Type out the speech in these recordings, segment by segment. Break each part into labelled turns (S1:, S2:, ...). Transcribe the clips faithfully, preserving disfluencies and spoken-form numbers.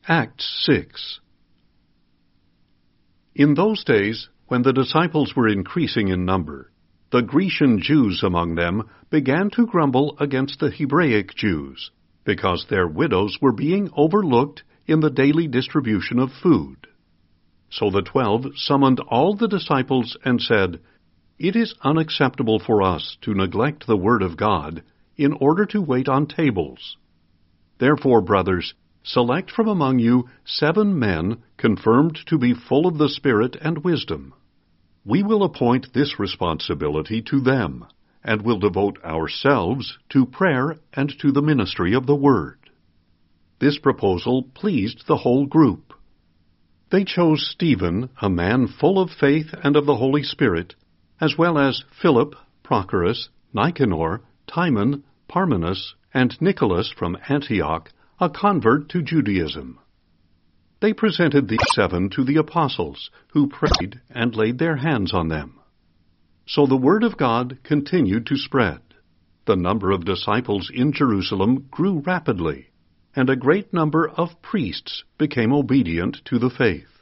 S1: Acts six. In those days, when the disciples were increasing in number, the Grecian Jews among them began to grumble against the Hebraic Jews, because their widows were being overlooked in the daily distribution of food. So the twelve summoned all the disciples and said, "It is unacceptable for us to neglect the word of God in order to wait on tables. Therefore, brothers, select from among you seven men confirmed to be full of the Spirit and wisdom. We will appoint this responsibility to them, and will devote ourselves to prayer and to the ministry of the Word." This proposal pleased the whole group. They chose Stephen, a man full of faith and of the Holy Spirit, as well as Philip, Prochorus, Nicanor, Timon, Parmenas, and Nicholas from Antioch, a convert to Judaism. They presented these seven to the apostles, who prayed and laid their hands on them. So the word of God continued to spread. The number of disciples in Jerusalem grew rapidly, and a great number of priests became obedient to the faith.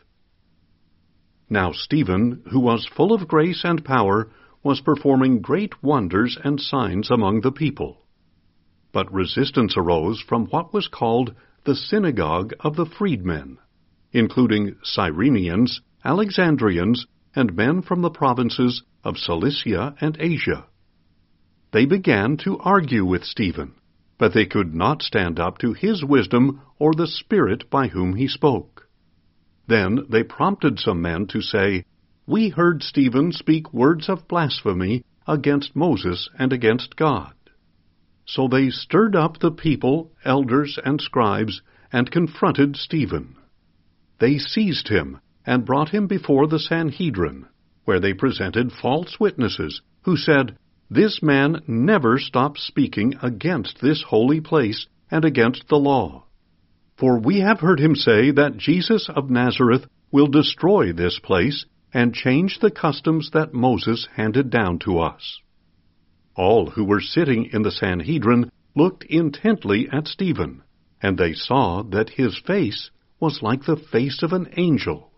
S1: Now Stephen, who was full of grace and power, was performing great wonders and signs among the people. But resistance arose from what was called the synagogue of the freedmen, including Cyrenians, Alexandrians, and men from the provinces of Cilicia and Asia. They began to argue with Stephen, but they could not stand up to his wisdom or the Spirit by whom he spoke. Then they prompted some men to say, "We heard Stephen speak words of blasphemy against Moses and against God." So they stirred up the people, elders, and scribes, and confronted Stephen. They seized him and brought him before the Sanhedrin, where they presented false witnesses, who said, "This man never stops speaking against this holy place and against the law. For we have heard him say that Jesus of Nazareth will destroy this place and change the customs that Moses handed down to us." All who were sitting in the Sanhedrin looked intently at Stephen, and they saw that his face was like the face of an angel.